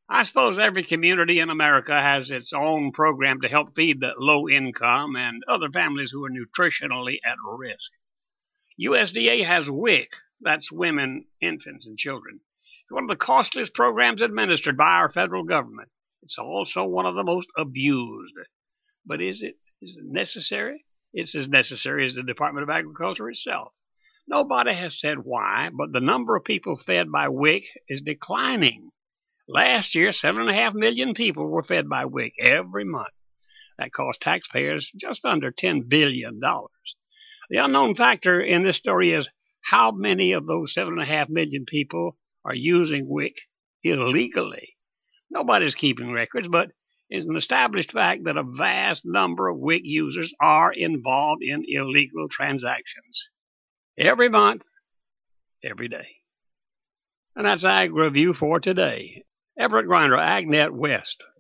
I suppose every community in America has its own program to help feed the low income and other families who are nutritionally at risk. USDA has WIC, that's women, infants, and children. It's one of the costliest programs administered by our federal government. It's also one of the most abused. But is it necessary? It's as necessary as the Department of Agriculture itself. Nobody has said why, but the number of people fed by WIC is declining. Last year, 7.5 million people were fed by WIC every month. That cost taxpayers just under $10 billion. The unknown factor in this story is how many of those 7.5 million people are using WIC illegally. Nobody's keeping records, but it's an established fact that a vast number of WIC users are involved in illegal transactions. Every month, every day. And that's Ag Review for today. Everett Grinder, AgNet West.